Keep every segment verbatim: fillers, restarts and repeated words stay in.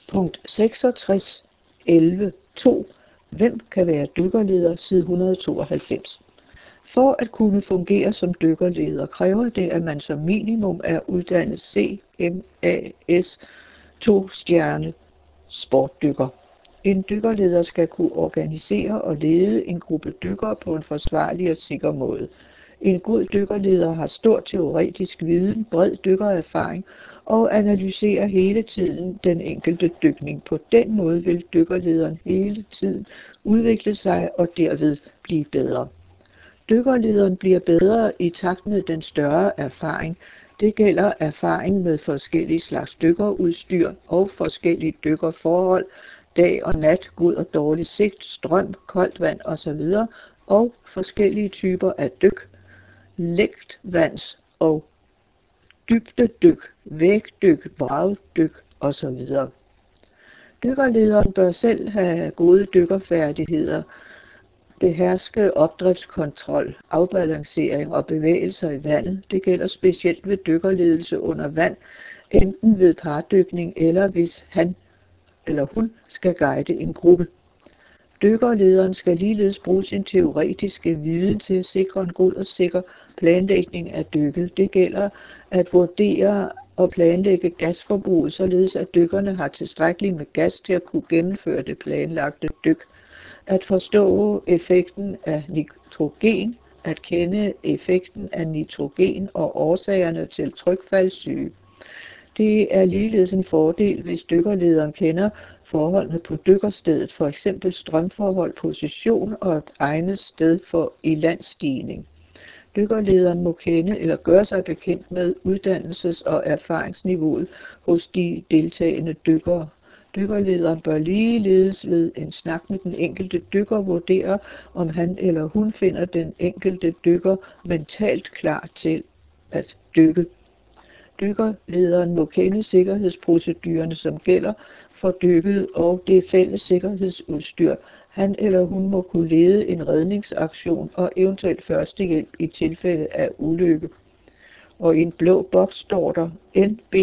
Punkt seksogtres elleve to. Hvem kan være dykkerleder? Side et hundrede og tooghalvfems. For at kunne fungere som dykkerleder kræver det, at man som minimum er uddannet C M A S to stjerne sportdykker. En dykkerleder skal kunne organisere og lede en gruppe dykkere på en forsvarlig og sikker måde. En god dykkerleder har stor teoretisk viden, bred dykkererfaring og analyserer hele tiden den enkelte dykning. På den måde vil dykkerlederen hele tiden udvikle sig og derved blive bedre. Dykkerlederen bliver bedre i takt med den større erfaring. Det gælder erfaring med forskellige slags dykkerudstyr og forskellige dykkerforhold, dag og nat, god og dårlig sigt, strøm, koldt vand osv. og forskellige typer af dyk, lægtvands- og dybdedyk, vægdyk, bragdyk osv. Dykkerlederen bør selv have gode dykkerfærdigheder, beherske opdriftskontrol, afbalancering og bevægelser i vandet. Det gælder specielt ved dykkerledelse under vand, enten ved pardykning eller hvis han eller hun skal guide en gruppe. Dykkerlederen skal ligeledes bruge sin teoretiske viden til at sikre en god og sikker planlægning af dykket. Det gælder at vurdere og planlægge gasforbruget, således at dykkerne har tilstrækkeligt med gas til at kunne gennemføre det planlagte dyk. At forstå effekten af nitrogen, at kende effekten af nitrogen og årsagerne til trykfaldssyge. Det er ligeledes en fordel, hvis dykkerlederen kender forholdene på dykkerstedet, f.eks. strømforhold, position og et egnet sted for ilandstigning. Dykkerlederen må kende eller gøre sig bekendt med uddannelses- og erfaringsniveauet hos de deltagende dykkere. Dykkerlederen bør ligeledes ved en snak med den enkelte dykker vurdere, om han eller hun finder den enkelte dykker mentalt klar til at dykke. Dykkerlederen må kende sikkerhedsprocedurerne, som gælder for dykket, og det fælles sikkerhedsudstyr. Han eller hun må kunne lede en redningsaktion og eventuelt førstehjælp i tilfælde af ulykke. Og i en blå boks står der N B.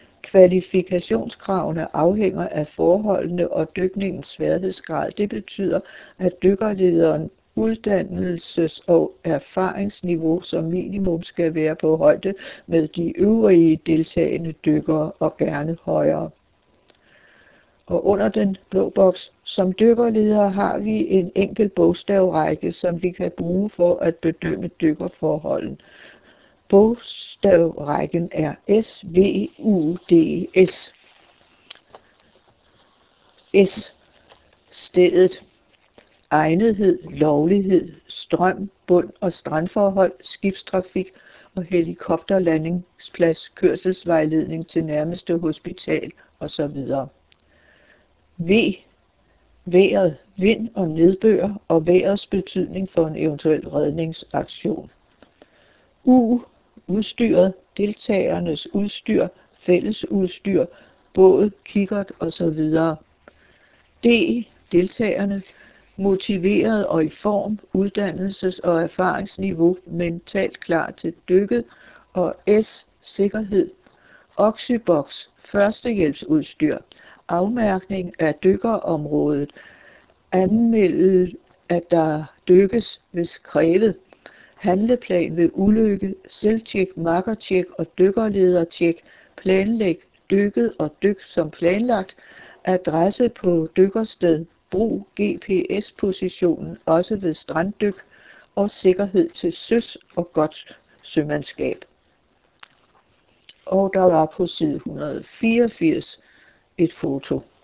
Kvalifikationskravene afhænger af forholdene og dykningens sværhedsgrad. Det betyder, at dykkerlederen uddannelses- og erfaringsniveau som minimum skal være på højde med de øvrige deltagende dykkere og gerne højere. Og under den blå boks, som dykkerledere har vi en enkelt bogstavrække, som vi kan bruge for at bedømme dykkerforholden. Bogstavrækken er S V U D S. S. Stedet. Egnethed, lovlighed, strøm, bund- og strandforhold, skibstrafik og helikopterlandingsplads, kørselsvejledning til nærmeste hospital osv. V. Vejret, vind og nedbør og vejrets betydning for en eventuel redningsaktion. U. Udstyret, deltagernes udstyr, fællesudstyr, båd, kikkert osv. D. Deltagerne, motiveret og i form, uddannelses- og erfaringsniveau, mentalt klar til dykket. Og S. Sikkerhed, oxybox, førstehjælpsudstyr, afmærkning af dykkerområdet, anmelde at der dykkes hvis krævet, handleplan ved ulykke, selvtjek, makkertjek og dykkerledertjek, planlæg dykket og dyk som planlagt, adresse på dykkersted, brug G P S-positionen også ved stranddyk og sikkerhed til søs og godt sømandskab. Og der var på side et hundrede og fireogfirs et foto.